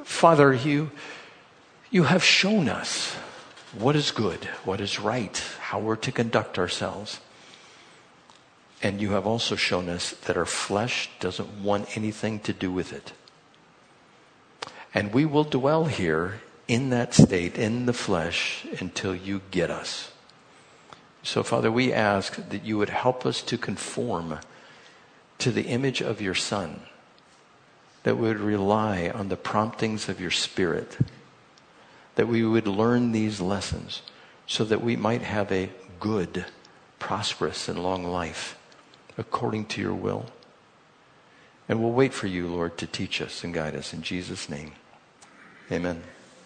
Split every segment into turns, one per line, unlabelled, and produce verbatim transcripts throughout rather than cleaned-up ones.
Father, you, you have shown us what is good, what is right, how we're to conduct ourselves. And you have also shown us that our flesh doesn't want anything to do with it. And we will dwell here in that state, in the flesh, until you get us. So, Father, we ask that you would help us to conform to the image of your Son, that we would rely on the promptings of your Spirit, that we would learn these lessons so that we might have a good, prosperous, and long life according to your will. And we'll wait for you, Lord, to teach us and guide us in Jesus' name. Amen.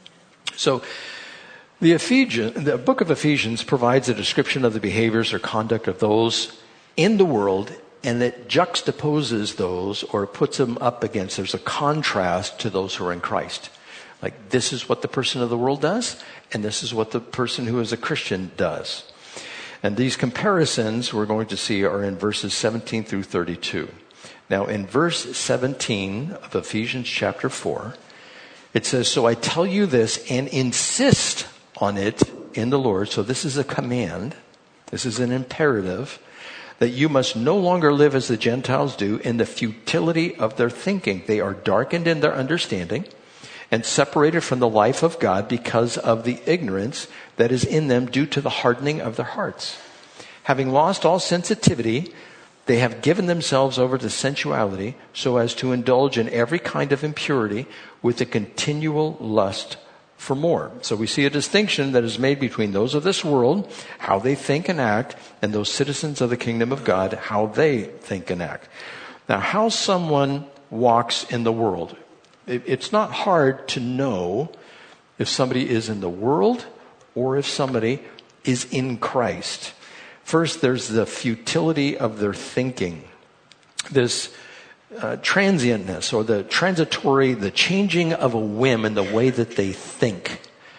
So, the Ephesians, the book of Ephesians provides a description of the behaviors or conduct of those in the world, and it juxtaposes those or puts them up against, there's a contrast to those who are in Christ. Like, this is what the person of the world does, and this is what the person who is a Christian does. And these comparisons we're going to see are in verses seventeen through thirty-two. Now, in verse seventeen of Ephesians chapter four, it says, "So I tell you this and insist on it in the Lord." So this is a command. This is an imperative that you must no longer live as the Gentiles do in the futility of their thinking. They are darkened in their understanding and separated from the life of God because of the ignorance that is in them due to the hardening of their hearts. Having lost all sensitivity, they have given themselves over to sensuality so as to indulge in every kind of impurity with a continual lust for more. So we see a distinction that is made between those of this world, how they think and act, and those citizens of the kingdom of God, how they think and act. Now, how someone walks in the world. It's not hard to know if somebody is in the world or if somebody is in Christ. First, there's the futility of their thinking. This uh, transientness or the transitory, the changing of a whim in the way that they think.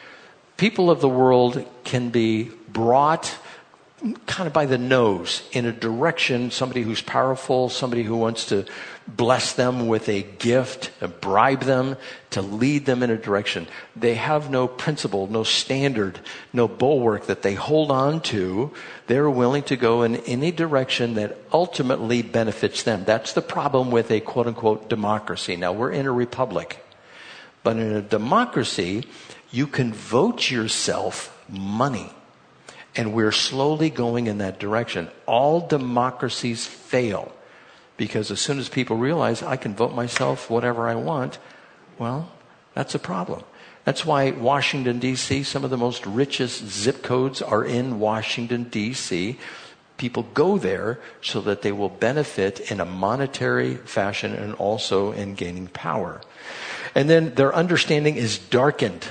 People of the world can be brought kind of by the nose in a direction, somebody who's powerful, somebody who wants to bless them with a gift, bribe them to lead them in a direction. They have no principle, no standard, no bulwark that they hold on to. They're willing to go in any direction that ultimately benefits them. That's the problem with a quote unquote democracy. Now, we're in a republic, but in a democracy, you can vote yourself money. And we're slowly going in that direction. All democracies fail because as soon as people realize I can vote myself whatever I want, well, that's a problem. That's why Washington, D C, some of the most richest zip codes are in Washington, D C. People go there so that they will benefit in a monetary fashion and also in gaining power. And then their understanding is darkened.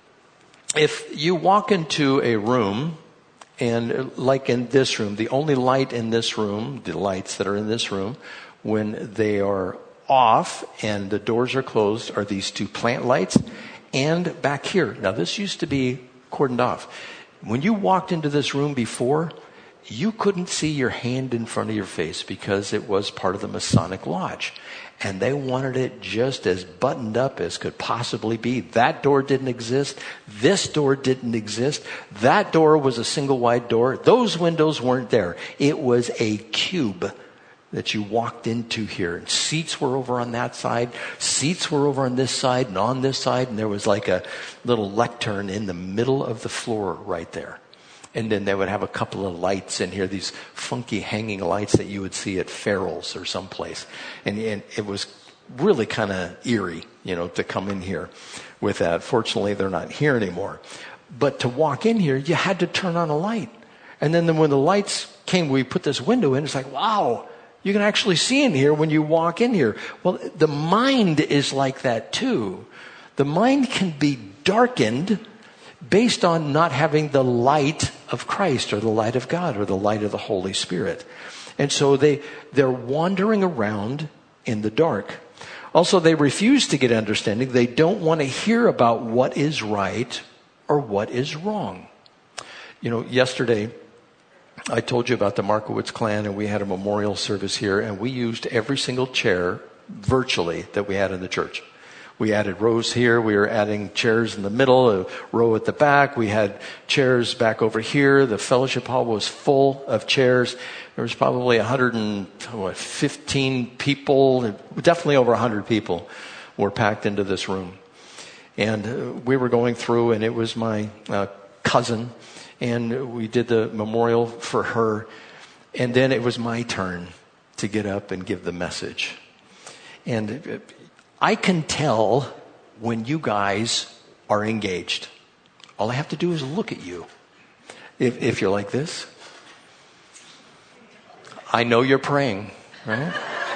If you walk into a room, and like in this room, the only light in this room, the lights that are in this room, when they are off and the doors are closed, are these two plant lights. And back here, now this used to be cordoned off. When you walked into this room before, you couldn't see your hand in front of your face because it was part of the Masonic Lodge. And they wanted it just as buttoned up as could possibly be. That door didn't exist. This door didn't exist. That door was a single wide door. Those windows weren't there. It was a cube that you walked into here. And seats were over on that side. Seats were over on this side and on this side. And there was like a little lectern in the middle of the floor right there. And then they would have a couple of lights in here, these funky hanging lights that you would see at Farrell's or someplace. And, and it was really kind of eerie, you know, to come in here with that. Fortunately, they're not here anymore. But to walk in here, you had to turn on a light. And then when the lights came, we put this window in, it's like, wow, you can actually see in here when you walk in here. Well, the mind is like that too. The mind can be darkened based on not having the light of Christ or the light of God or the light of the Holy Spirit. And so they, they're wandering around in the dark. Also, they refuse to get understanding. They don't want to hear about what is right or what is wrong. You know, yesterday I told you about the Markowitz clan, and we had a memorial service here, and we used every single chair virtually that we had in the church. We added rows here. We were adding chairs in the middle, a row at the back. We had chairs back over here. The fellowship hall was full of chairs. There was probably one hundred fifteen people, definitely over one hundred people were packed into this room. And uh, we were going through, and it was my uh, cousin, and we did the memorial for her. And then it was my turn to get up and give the message. And I can tell when you guys are engaged. All I have to do is look at you. If, if you're like this, I know you're praying, right?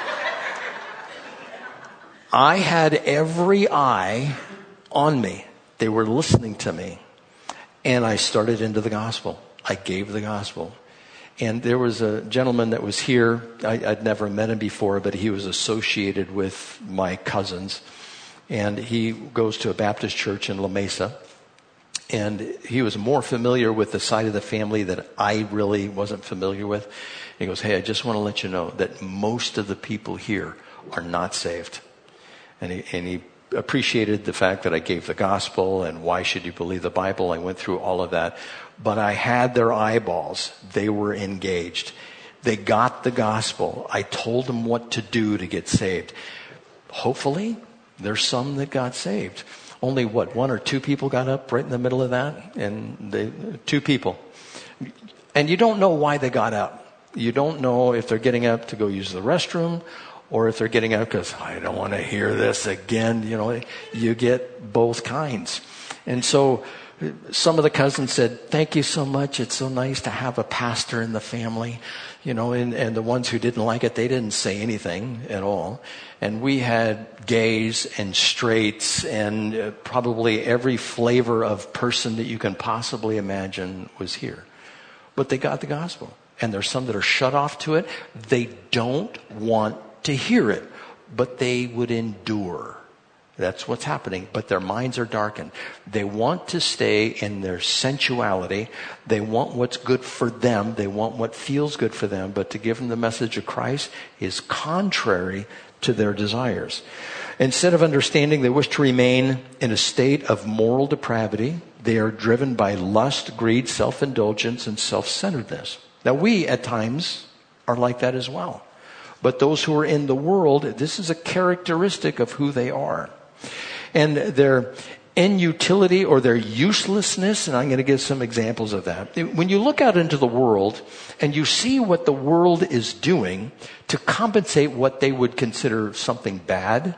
I had every eye on me. They were listening to me. And I started into the gospel. I gave the gospel. And there was a gentleman that was here. I, I'd never met him before, but he was associated with my cousins. And he goes to a Baptist church in La Mesa. And he was more familiar with the side of the family that I really wasn't familiar with. He goes, hey, I just want to let you know that most of the people here are not saved. And he, and he appreciated the fact that I gave the gospel and why should you believe the Bible. I went through all of that. But I had their eyeballs. They were engaged. They got the gospel. I told them what to do to get saved. Hopefully, there's some that got saved. Only what, one or two people got up right in the middle of that? And they, two people. And you don't know why they got up. You don't know if they're getting up to go use the restroom or if they're getting up because I don't want to hear this again. You know, you get both kinds. And so some of the cousins said, thank you so much. It's so nice to have a pastor in the family. You know, and, and the ones who didn't like it, they didn't say anything at all. And we had gays and straights and uh, probably every flavor of person that you can possibly imagine was here. But they got the gospel. And there's some that are shut off to it. They don't want to hear it, but they would endure. That's what's happening. But their minds are darkened. They want to stay in their sensuality. They want what's good for them. They want what feels good for them. But to give them the message of Christ is contrary to their desires. Instead of understanding, they wish to remain in a state of moral depravity. They are driven by lust, greed, self-indulgence, and self-centeredness. Now, we at times are like that as well. But those who are in the world, this is a characteristic of who they are. And their inutility or their uselessness, and I'm going to give some examples of that. When you look out into the world and you see what the world is doing to compensate what they would consider something bad,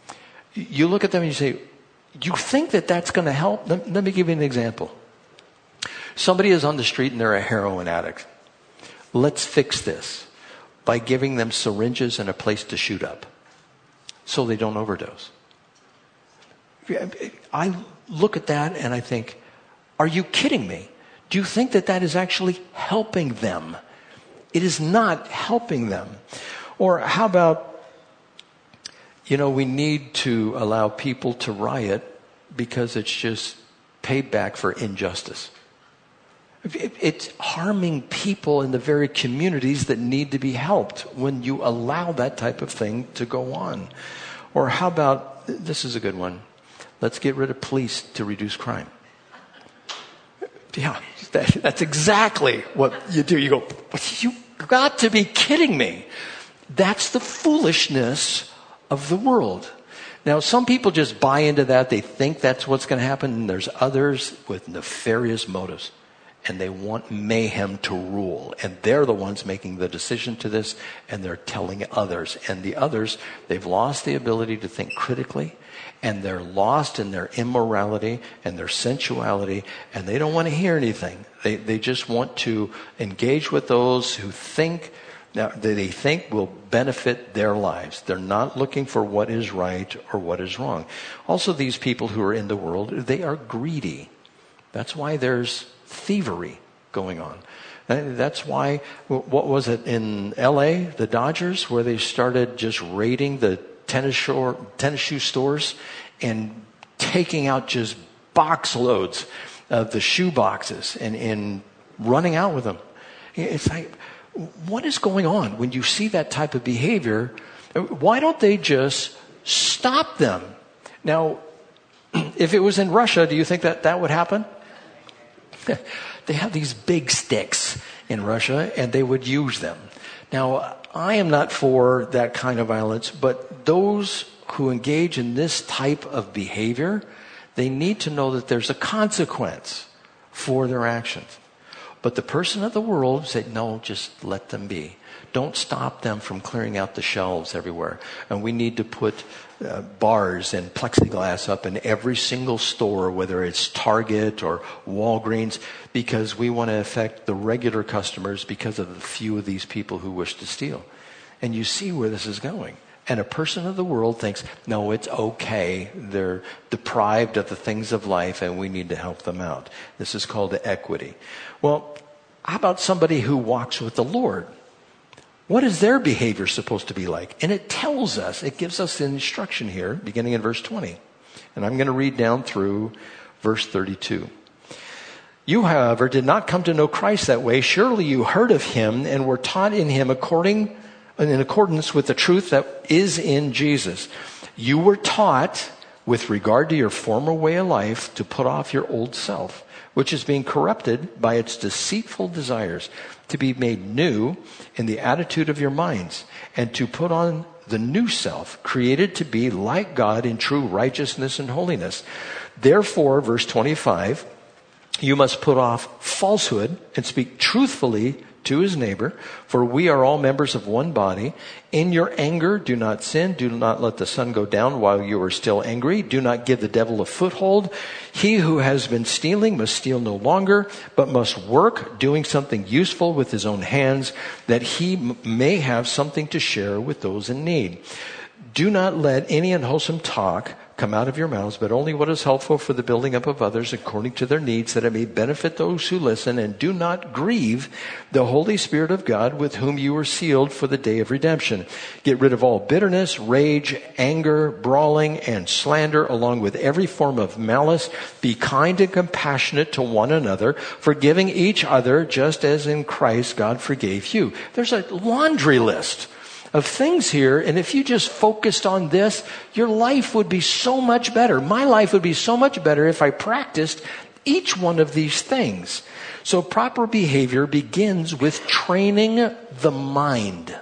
you look at them and you say, you think that that's going to help? Let, let me give you an example. Somebody is on the street and they're a heroin addict. Let's fix this by giving them syringes and a place to shoot up so they don't overdose. I look at that and I think, are you kidding me? Do you think that that is actually helping them? It is not helping them. Or how about, you know, we need to allow people to riot because it's just payback for injustice. It's harming people in the very communities that need to be helped when you allow that type of thing to go on. Or how about, this is a good one, let's get rid of police to reduce crime. Yeah, that, that's exactly what you do. You go, you got to be kidding me. That's the foolishness of the world. Now, some people just buy into that. They think that's what's going to happen. And there's others with nefarious motives. And they want mayhem to rule. And they're the ones making the decision to this. And they're telling others. And the others, they've lost the ability to think critically. And they're lost in their immorality and their sensuality. And they don't want to hear anything. They, they just want to engage with those who think, that they think will benefit their lives. They're not looking for what is right or what is wrong. Also, these people who are in the world, they are greedy. That's why there's thievery going on. That's why, what was it in L A, the Dodgers, where they started just raiding the tennis, shore, tennis shoe stores and taking out just box loads of the shoe boxes and, and running out with them. It's like, what is going on when you see that type of behavior? Why don't they just stop them? Now, if it was in Russia, do you think that that would happen? They have these big sticks in Russia, and they would use them. Now, I am not for that kind of violence, but those who engage in this type of behavior, they need to know that there's a consequence for their actions. But the person of the world said, no, just let them be. Don't stop them from clearing out the shelves everywhere. And we need to put uh, bars and plexiglass up in every single store, whether it's Target or Walgreens, because we want to affect the regular customers because of the few of these people who wish to steal. And you see where this is going. And a person of the world thinks, no, it's okay. They're deprived of the things of life and we need to help them out. This is called equity. Well, how about somebody who walks with the Lord? What is their behavior supposed to be like? And it tells us, it gives us an instruction here, beginning in verse twenty. And I'm going to read down through verse thirty-two. You, however, did not come to know Christ that way. Surely you heard of him and were taught in him according in accordance with the truth that is in Jesus. You were taught with regard to your former way of life to put off your old self, which is being corrupted by its deceitful desires, to be made new in the attitude of your minds, and to put on the new self, created to be like God in true righteousness and holiness. Therefore, verse twenty-five, you must put off falsehood and speak truthfully to his neighbor, for we are all members of one body. In your anger, do not sin. Do not let the sun go down while you are still angry. Do not give the devil a foothold. He who has been stealing must steal no longer, but must work, doing something useful with his own hands, that he m- may have something to share with those in need. Do not let any unwholesome talk come out of your mouths, but only what is helpful for the building up of others according to their needs, that it may benefit those who listen. And do not grieve the Holy Spirit of God, with whom you were sealed for the day of redemption. Get rid of all bitterness, rage, anger, brawling, and slander, along with every form of malice. Be kind and compassionate to one another, forgiving each other, just as in Christ God forgave you. There's a laundry list of things here, and if you just focused on this, your life would be so much better. My life would be so much better if I practiced each one of these things. So proper behavior begins with training the mind.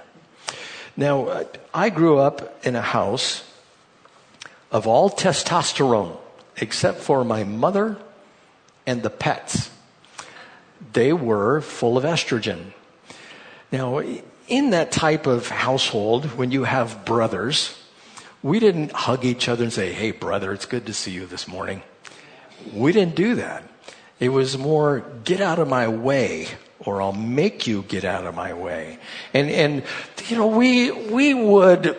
Now, I grew up in a house of all testosterone, except for my mother and the pets. They were full of estrogen. Now, in that type of household, when you have brothers, we didn't hug each other and say, hey, brother, it's good to see you this morning. We didn't do that. It was more, get out of my way, or I'll make you get out of my way. And, and you know, we, we would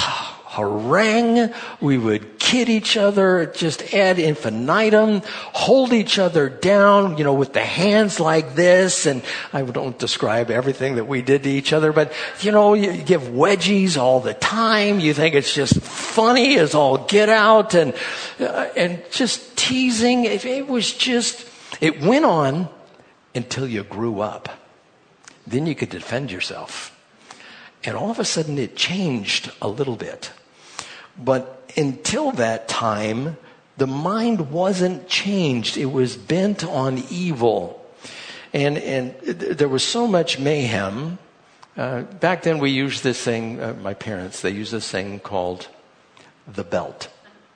harangue, we would kid each other, just ad infinitum, hold each other down, you know, with the hands like this. And I don't describe everything that we did to each other, but, you know, you give wedgies all the time. You think it's just funny as all get out, and, uh, and just teasing. It, it was just, it went on until you grew up. Then you could defend yourself. And all of a sudden it changed a little bit. But until that time, the mind wasn't changed. It was bent on evil. And and there was so much mayhem. Uh, back then we used this thing, uh, my parents, they used this thing called the belt.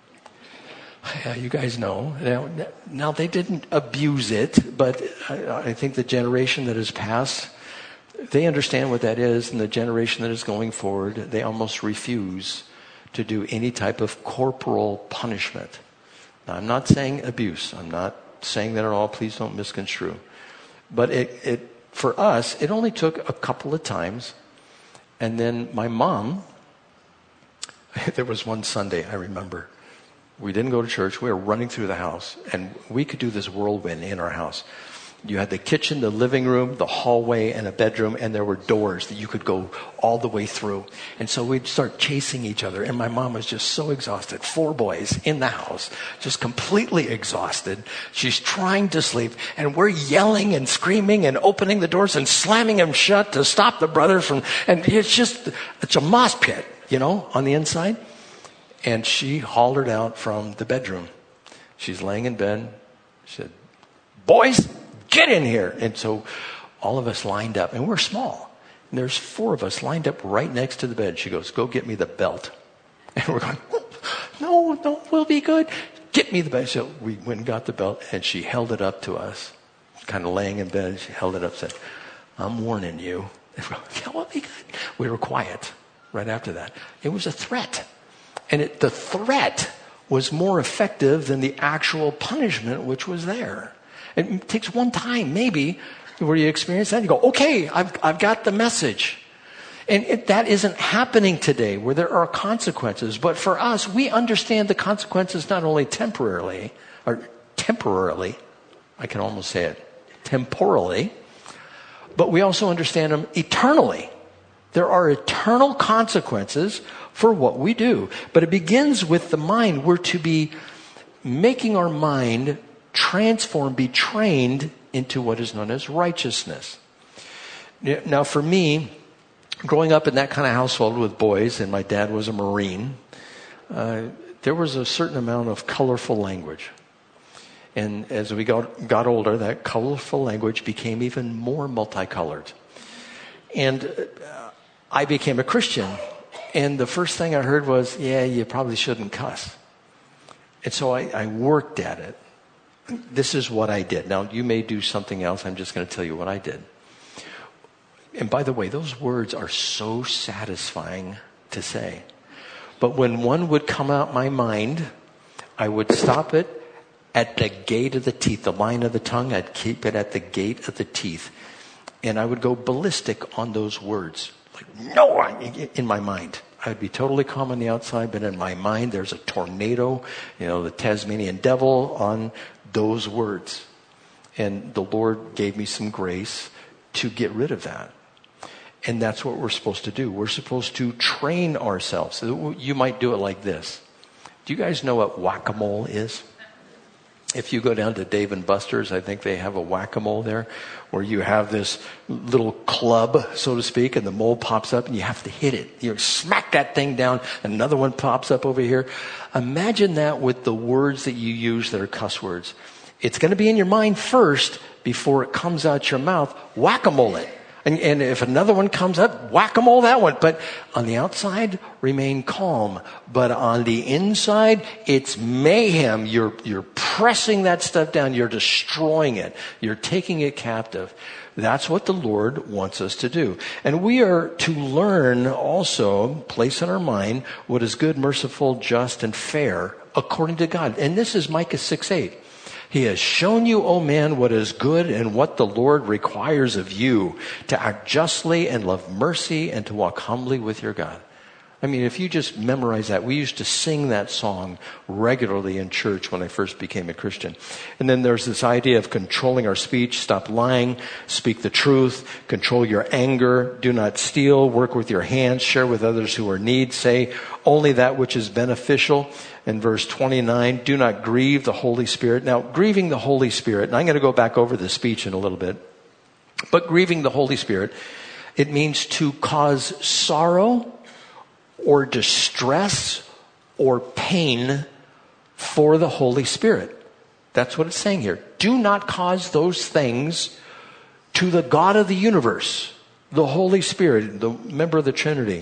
Uh, you guys know. Now, now, they didn't abuse it, but I, I think the generation that has passed, they understand what that is, and the generation that is going forward, they almost refuse to do any type of corporal punishment. Now, I'm not saying abuse. I'm not saying that at all. Please don't misconstrue. But it, it, for us, it only took a couple of times. And then my mom, there was one Sunday, I remember, we didn't go to church. We were running through the house, and we could do this whirlwind in our house. You had the kitchen, the living room, the hallway, and a bedroom, and there were doors that you could go all the way through. And so we'd start chasing each other, and my mom was just so exhausted. Four boys in the house, just completely exhausted. She's trying to sleep, and we're yelling and screaming and opening the doors and slamming them shut to stop the brothers from, and it's just, it's a mosh pit, you know, on the inside. And she hollered out from the bedroom. She's laying in bed. She said, boys, get in here. And so all of us lined up, and we're small. And there's four of us lined up right next to the bed. She goes, go get me the belt. And we're going, no, no, we'll be good. Get me the belt. So we went and got the belt, and she held it up to us, kind of laying in bed. She held it up and said, I'm warning you. And we're like, yeah, we'll be good. We were quiet right after that. It was a threat. And it, the threat was more effective than the actual punishment which was there. It takes one time, maybe, where you experience that. And you go, okay, I've, I've got the message. And it, that isn't happening today, where there are consequences. But for us, we understand the consequences not only temporarily, or temporarily, I can almost say it, temporally, but we also understand them eternally. There are eternal consequences for what we do. But it begins with the mind. We're to be making our mind transform, be trained into what is known as righteousness. Now, for me, growing up in that kind of household with boys, and my dad was a Marine, uh, there was a certain amount of colorful language. And as we got, got older, that colorful language became even more multicolored. And uh, I became a Christian. And the first thing I heard was, yeah, you probably shouldn't cuss. And so I, I worked at it. This is what I did. Now, you may do something else. I'm just going to tell you what I did. And by the way, those words are so satisfying to say. But when one would come out my mind, I would stop it at the gate of the teeth, the line of the tongue. I'd keep it at the gate of the teeth. And I would go ballistic on those words. Like, no, in my mind. I'd be totally calm on the outside, but in my mind, there's a tornado, you know, the Tasmanian devil on those words. And the Lord gave me some grace to get rid of that. And that's what we're supposed to do. We're supposed to train ourselves. You might do it like this. Do you guys know what whack-a-mole is? If you go down to Dave and Buster's, I think they have a whack-a-mole there, where you have this little club, so to speak, and the mole pops up and you have to hit it. You smack that thing down, another one pops up over here. Imagine that with the words that you use that are cuss words. It's going to be in your mind first before it comes out your mouth. Whack-a-mole it. And, and if another one comes up, whack-a-mole that one. But on the outside, remain calm. But on the inside, it's mayhem. You're, you're pressing that stuff down. You're destroying it. You're taking it captive. That's what the Lord wants us to do. And we are to learn also, place in our mind, what is good, merciful, just, and fair according to God. And this is Micah six eight. He has shown you, O man, what is good and what the Lord requires of you, to act justly and love mercy and to walk humbly with your God. I mean, if you just memorize that, we used to sing that song regularly in church when I first became a Christian. And then there's this idea of controlling our speech. Stop lying, speak the truth, control your anger, do not steal, work with your hands, share with others who are in need, say only that which is beneficial. In verse twenty-nine, do not grieve the Holy Spirit. Now, grieving the Holy Spirit, and I'm going to go back over the speech in a little bit, but grieving the Holy Spirit, it means to cause sorrow or distress or pain for the Holy Spirit. That's what it's saying here. Do not cause those things to the God of the universe, the Holy Spirit, the member of the Trinity.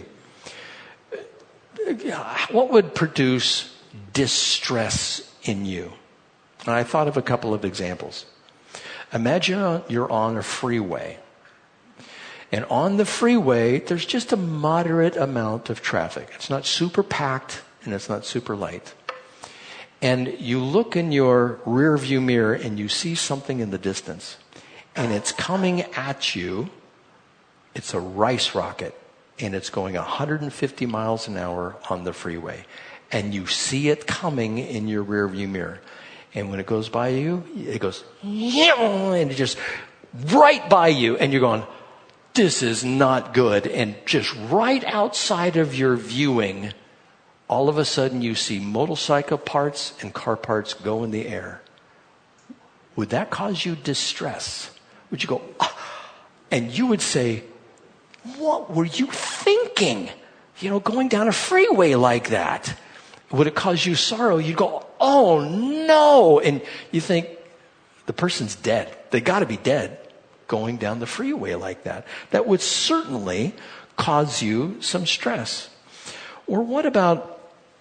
What would produce distress in you? And I thought of a couple of examples. Imagine you're on a freeway. And on the freeway, there's just a moderate amount of traffic. It's not super packed and it's not super light. And you look in your rear view mirror and you see something in the distance. And it's coming at you. It's a rice rocket. And it's going one hundred fifty miles an hour on the freeway. And you see it coming in your rear view mirror. And when it goes by you, it goes, and it just right by you. And you're going, this is not good. And just right outside of your viewing, all of a sudden you see motorcycle parts and car parts go in the air. Would that cause you distress? Would you go, ah, and you would say, what were you thinking? You know, going down a freeway like that. Would it cause you sorrow? You'd go, oh no. And you think the person's dead. They got to be dead going down the freeway like that. That would certainly cause you some stress. Or what about,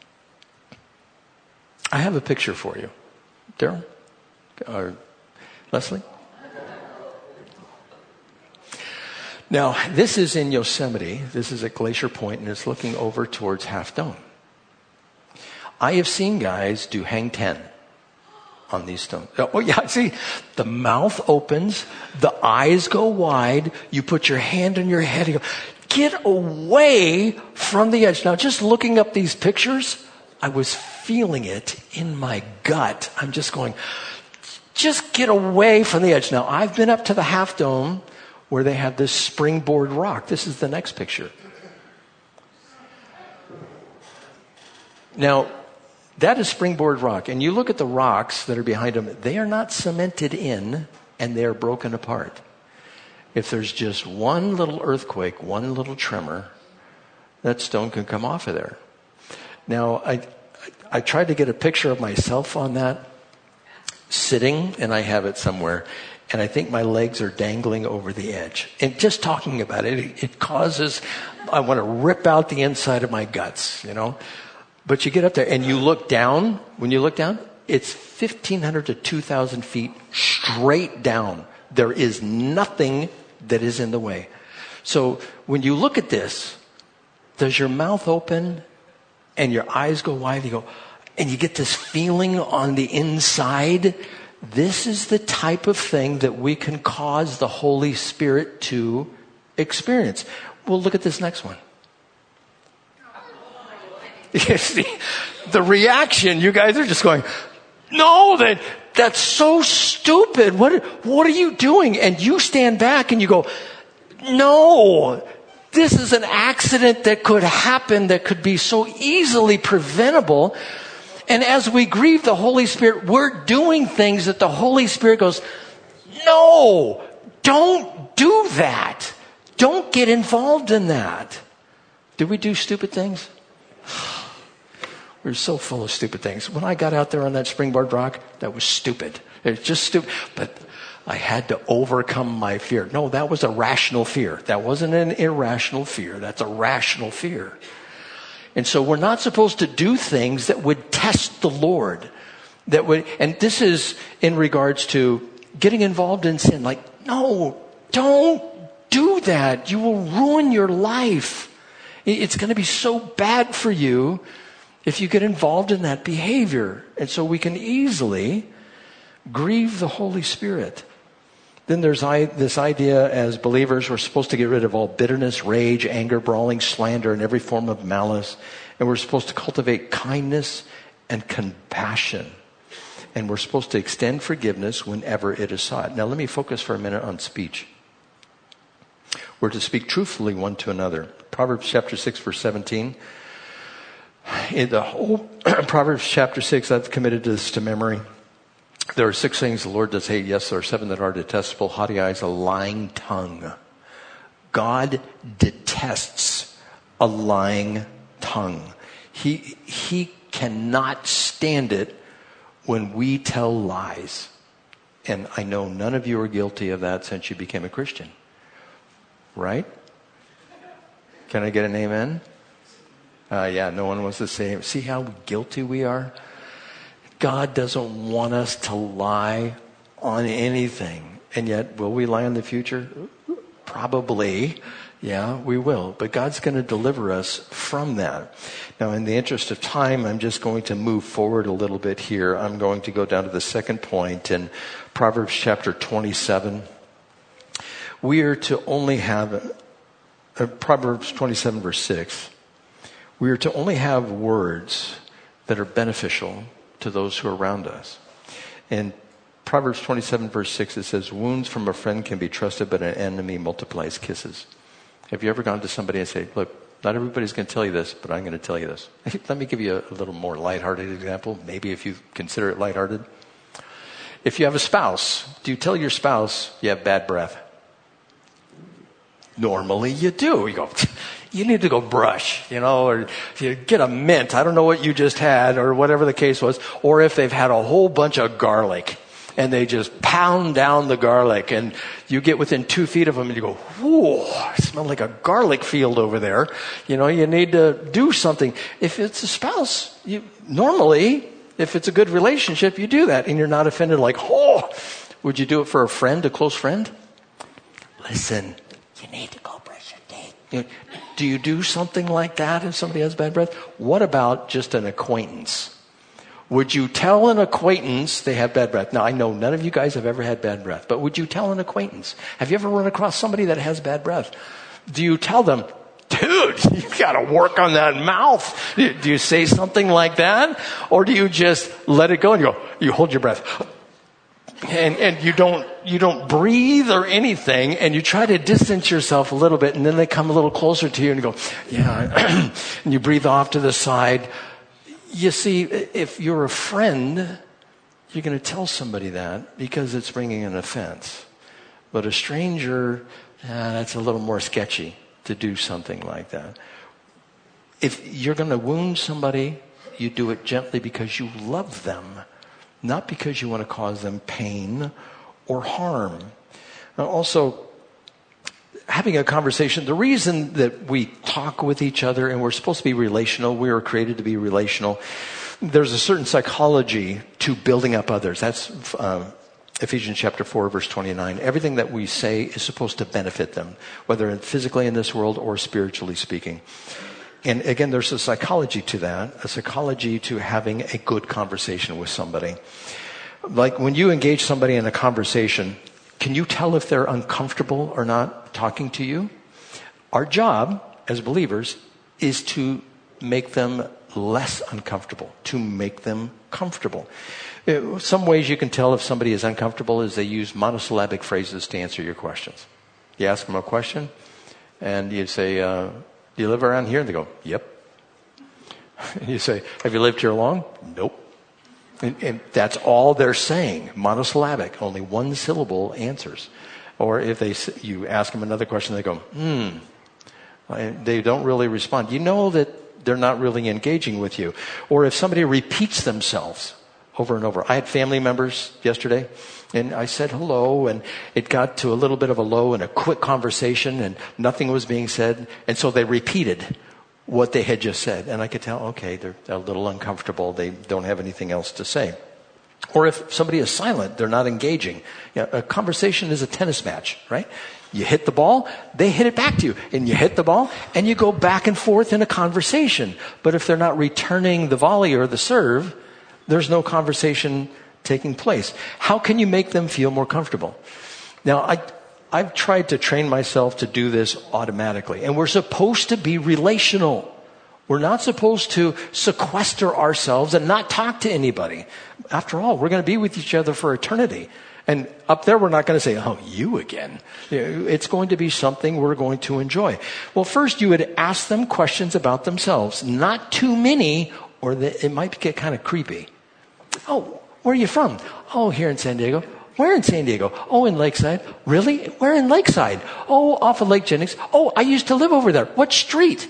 I have a picture for you. Daryl? Or Leslie? Now, this is in Yosemite. This is at Glacier Point, and it's looking over towards Half Dome. I have seen guys do hang ten on these stones. Oh, yeah, see, the mouth opens, the eyes go wide, you put your hand on your head, and you go, get away from the edge. Now, just looking up these pictures, I was feeling it in my gut. I'm just going, just get away from the edge. Now, I've been up to the Half Dome where they have this springboard rock. This is the next picture. Now, that is springboard rock. And you look at the rocks that are behind them, they are not cemented in and they are broken apart. If there's just one little earthquake, one little tremor, that stone can come off of there. Now, I, I tried to get a picture of myself on that, sitting, and I have it somewhere. And I think my legs are dangling over the edge. And just talking about it, it, it causes, I want to rip out the inside of my guts, you know. But you get up there and you look down. When you look down, it's fifteen hundred to two thousand feet straight down. There is nothing that is in the way. So when you look at this, does your mouth open and your eyes go wide? You go, and you get this feeling on the inside. This is the type of thing that we can cause the Holy Spirit to experience. Well, look at this next one. You see, the reaction, you guys are just going, no, that that's so stupid. What, what are you doing? And you stand back and you go, no, this is an accident that could happen, that could be so easily preventable. And as we grieve the Holy Spirit, we're doing things that the Holy Spirit goes, no, don't do that. Don't get involved in that. Did we do stupid things? We're so full of stupid things. When I got out there on that springboard rock, that was stupid. It was just stupid. But I had to overcome my fear. No, that was a rational fear. That wasn't an irrational fear. That's a rational fear. And so we're not supposed to do things that would test the Lord. That would, and this is in regards to getting involved in sin. Like, no, don't do that. You will ruin your life. It's going to be so bad for you if you get involved in that behavior. And so we can easily grieve the Holy Spirit. Then there's this idea as believers, we're supposed to get rid of all bitterness, rage, anger, brawling, slander, and every form of malice. And we're supposed to cultivate kindness and compassion. And we're supposed to extend forgiveness whenever it is sought. Now let me focus for a minute on speech. We're to speak truthfully one to another. Proverbs chapter six, verse seventeen. In the whole Proverbs chapter six, I've committed this to memory. There are six things the Lord does hate. Yes, there are seven that are detestable. Haughty eyes, a lying tongue. God detests a lying tongue. He, he cannot stand it when we tell lies. And I know none of you are guilty of that since you became a Christian. Right? Can I get an amen? Uh, yeah, no one was the same. See how guilty we are? God doesn't want us to lie on anything. And yet, will we lie in the future? Probably. Yeah, we will. But God's going to deliver us from that. Now, in the interest of time, I'm just going to move forward a little bit here. I'm going to go down to the second point in Proverbs chapter twenty-seven. We are to only have, uh, Proverbs twenty-seven verse six. We are to only have words that are beneficial to those who are around us. In Proverbs twenty-seven verse six, it says, wounds from a friend can be trusted, but an enemy multiplies kisses. Have you ever gone to somebody and say, look, not everybody's going to tell you this, but I'm going to tell you this. Let me give you a, a little more lighthearted example, maybe if you consider it lighthearted. If you have a spouse, do you tell your spouse you have bad breath? Normally you do. You go, you need to go brush, you know, or you get a mint. I don't know what you just had or whatever the case was. Or if they've had a whole bunch of garlic and they just pound down the garlic and you get within two feet of them and you go, whoa, I smell like a garlic field over there. You know, you need to do something. If it's a spouse, you normally, if it's a good relationship, you do that and you're not offended like, oh, would you do it for a friend, a close friend? Listen, you need to go brush your teeth. You know, do you do something like that if somebody has bad breath? What about just an acquaintance? Would you tell an acquaintance they have bad breath? Now, I know none of you guys have ever had bad breath, but would you tell an acquaintance? Have you ever run across somebody that has bad breath? Do you tell them, dude, you got to work on that mouth? Do you say something like that? Or do you just let it go and you go, you hold your breath and, and you don't, you don't breathe or anything and you try to distance yourself a little bit and then they come a little closer to you and you go, yeah, and you breathe off to the side. You see, if you're a friend, you're going to tell somebody that because it's bringing an offense. But a stranger, uh, that's a little more sketchy to do something like that. If you're going to wound somebody, you do it gently because you love them, not because you want to cause them pain or harm. Now also, having a conversation, the reason that we talk with each other and we're supposed to be relational, we were created to be relational. There's a certain psychology to building up others. That's um, Ephesians chapter four, verse twenty-nine. Everything that we say is supposed to benefit them, whether physically in this world or spiritually speaking. And again, there's a psychology to that, a psychology to having a good conversation with somebody. Like when you engage somebody in a conversation, can you tell if they're uncomfortable or not talking to you? Our job as believers is to make them less uncomfortable, to make them comfortable. Some ways you can tell if somebody is uncomfortable is they use monosyllabic phrases to answer your questions. You ask them a question and you say, uh, do you live around here? And they go, yep. And you say, have you lived here long? Nope. And, and that's all they're saying, monosyllabic, only one syllable answers. Or if they, you ask them another question, they go, hmm. They don't really respond. You know that they're not really engaging with you. Or if somebody repeats themselves over and over. I had family members yesterday, and I said hello, and it got to a little bit of a low and a quick conversation, and nothing was being said. And so they repeated what they had just said. And I could tell, okay, they're a little uncomfortable. They don't have anything else to say. Or if somebody is silent, they're not engaging. You know, a conversation is a tennis match, right? You hit the ball, they hit it back to you. And you hit the ball, and you go back and forth in a conversation. But if they're not returning the volley or the serve, there's no conversation taking place. How can you make them feel more comfortable? Now, I... I've tried to train myself to do this automatically. And we're supposed to be relational. We're not supposed to sequester ourselves and not talk to anybody. After all, we're going to be with each other for eternity. And up there, we're not going to say, oh, you again. It's going to be something we're going to enjoy. Well, first, you would ask them questions about themselves. Not too many, or the, it might get kind of creepy. Oh, where are you from? Oh, here in San Diego. Where in San Diego? Oh, in Lakeside. Really? Where in Lakeside? Oh, off of Lake Jennings. Oh, I used to live over there. What street?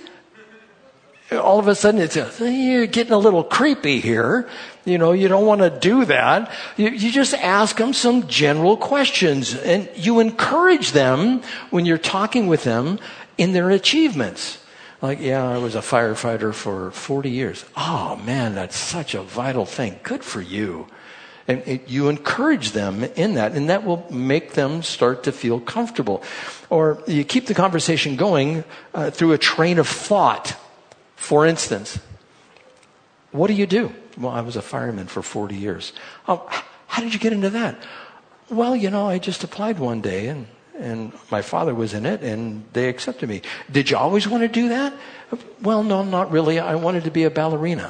All of a sudden, it's a, you're getting a little creepy here. You know, you don't want to do that. You, you just ask them some general questions, and you encourage them when you're talking with them in their achievements. Like, yeah, I was a firefighter for forty years. Oh, man, that's such a vital thing. Good for you. And it, you encourage them in that, and that will make them start to feel comfortable. Or you keep the conversation going uh, through a train of thought. For instance, what do you do? Well, I was a fireman for forty years. Oh, how did you get into that? Well, you know, I just applied one day, and, and my father was in it, and they accepted me. Did you always want to do that? Well, no, not really. I wanted to be a ballerina.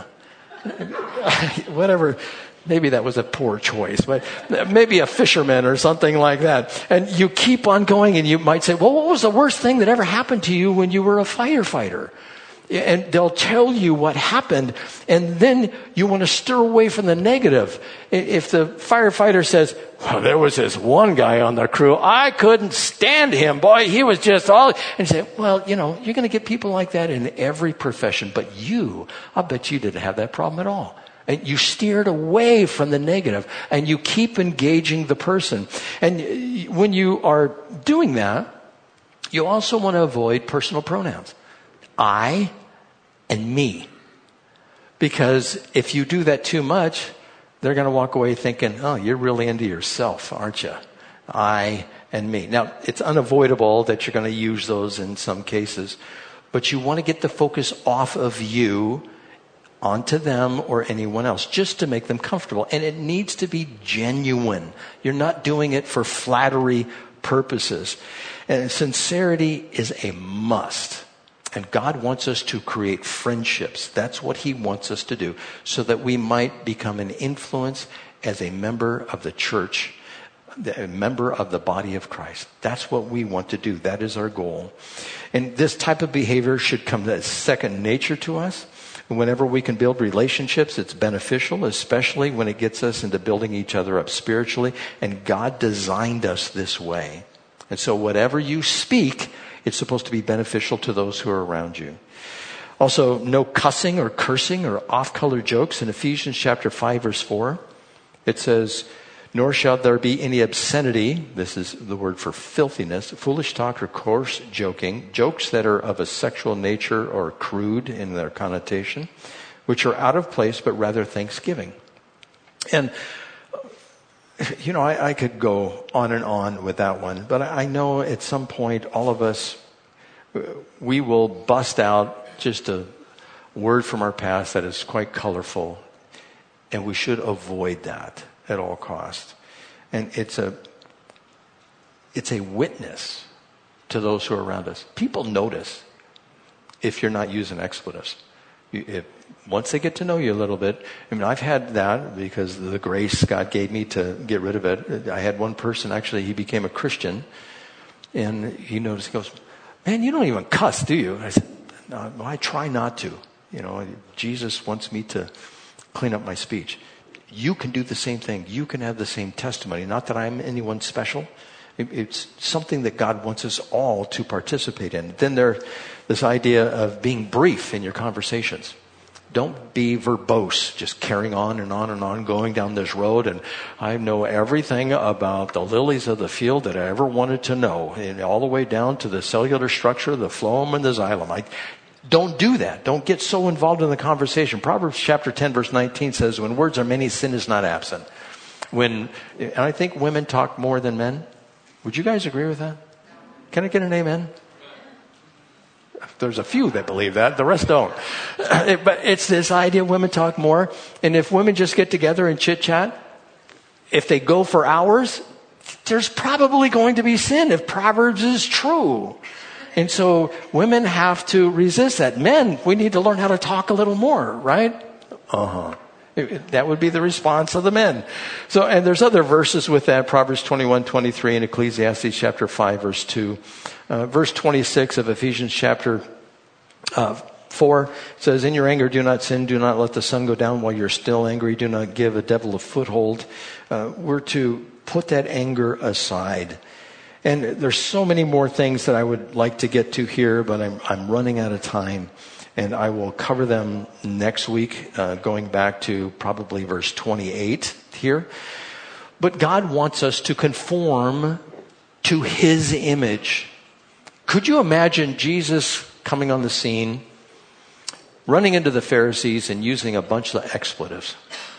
Whatever. Maybe that was a poor choice, but maybe a fisherman or something like that. And you keep on going, and you might say, well, what was the worst thing that ever happened to you when you were a firefighter? And they'll tell you what happened, and then you want to stir away from the negative. If the firefighter says, well, there was this one guy on the crew, I couldn't stand him, boy, he was just all, and you say, well, you know, you're going to get people like that in every profession, but you, I'll bet you didn't have that problem at all. And you steered away from the negative, and you keep engaging the person. And when you are doing that, you also want to avoid personal pronouns. I and me. Because if you do that too much, they're going to walk away thinking, oh, you're really into yourself, aren't you? I and me. Now, it's unavoidable that you're going to use those in some cases, but you want to get the focus off of you onto them or anyone else, just to make them comfortable. And it needs to be genuine. You're not doing it for flattery purposes. And sincerity is a must. And God wants us to create friendships. That's what he wants us to do, so that we might become an influence as a member of the church, a member of the body of Christ. That's what we want to do. That is our goal. And this type of behavior should come as second nature to us. Whenever we can build relationships, it's beneficial, especially when it gets us into building each other up spiritually. And God designed us this way. And so whatever you speak, it's supposed to be beneficial to those who are around you. Also, no cussing or cursing or off-color jokes. In Ephesians chapter five, verse four, it says, nor shall there be any obscenity. This is the word for filthiness, foolish talk or coarse joking, jokes that are of a sexual nature or crude in their connotation, which are out of place, but rather thanksgiving. And you know, I, I could go on and on with that one, but I know at some point all of us, we will bust out just a word from our past that is quite colorful, and we should avoid that at all costs. And it's a, it's a witness to those who are around us. People notice if you're not using expletives. If, once they get to know you a little bit, I mean, I've had that because of the grace God gave me to get rid of it. I had one person, actually, he became a Christian, and he noticed, he goes, man, you don't even cuss, do you? I said, no, I try not to. You know, Jesus wants me to clean up my speech. You can do the same thing. You can have the same testimony. Not that I'm anyone special. It's something that God wants us all to participate in. Then there's this idea of being brief in your conversations. Don't be verbose, just carrying on and on and on, going down this road. And I know everything about the lilies of the field that I ever wanted to know, and all the way down to the cellular structure, the phloem and the xylem. I don't do that. Don't get so involved in the conversation. Proverbs chapter ten, verse nineteen says, when words are many, sin is not absent. When, and I think women talk more than men. Would you guys agree with that? Can I get an amen? There's a few that believe that. The rest don't. But it's this idea women talk more. And if women just get together and chit-chat, if they go for hours, there's probably going to be sin if Proverbs is true. And so women have to resist that. Men, we need to learn how to talk a little more, right? Uh-huh. That would be the response of the men. So, and there's other verses with that. Proverbs twenty-one, twenty-three and Ecclesiastes chapter five, verse two. Uh, verse twenty-six of Ephesians chapter uh, four says, in your anger, do not sin. Do not let the sun go down while you're still angry. Do not give a devil a foothold. Uh, we're to put that anger aside. And there's so many more things that I would like to get to here, but I'm, I'm running out of time. And I will cover them next week, uh, going back to probably verse twenty-eight here. But God wants us to conform to his image. Could you imagine Jesus coming on the scene, running into the Pharisees and using a bunch of expletives?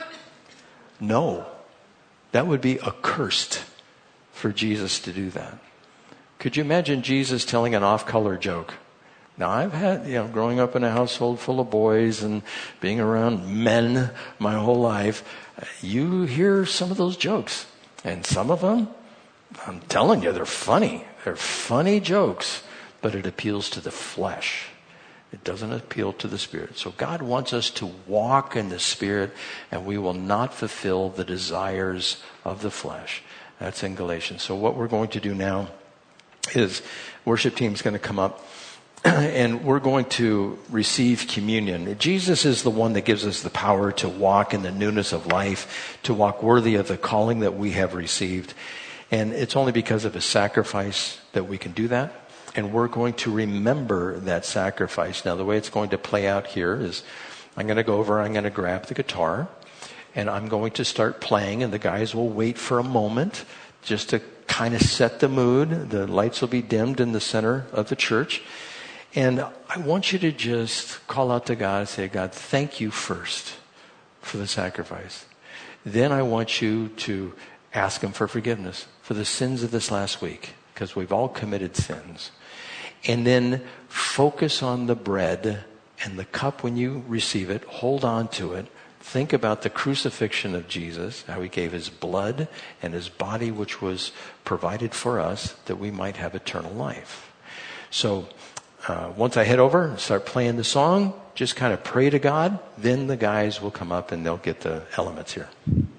No. That would be accursed for Jesus to do that. Could you imagine Jesus telling an off-color joke? Now, I've had, you know, growing up in a household full of boys and being around men my whole life, you hear some of those jokes. And some of them, I'm telling you, they're funny. They're funny jokes, but it appeals to the flesh. It doesn't appeal to the Spirit. So God wants us to walk in the Spirit, and we will not fulfill the desires of the flesh. That's in Galatians. So what we're going to do now is worship team is going to come up. and we're going to receive communion. Jesus is the one that gives us the power to walk in the newness of life, to walk worthy of the calling that we have received. And it's only because of his sacrifice that we can do that. And we're going to remember that sacrifice. Now, the way it's going to play out here is I'm going to go over, I'm going to grab the guitar, and I'm going to start playing, and the guys will wait for a moment just to kind of set the mood. The lights will be dimmed in the center of the church. And I want you to just call out to God and say, God, thank you first for the sacrifice. Then I want you to ask him for forgiveness for the sins of this last week, because we've all committed sins. And then focus on the bread and the cup when you receive it. Hold on to it. Think about the crucifixion of Jesus, how he gave his blood and his body, which was provided for us that we might have eternal life. So uh, once I head over and start playing the song, just kind of pray to God. Then the guys will come up and they'll get the elements here.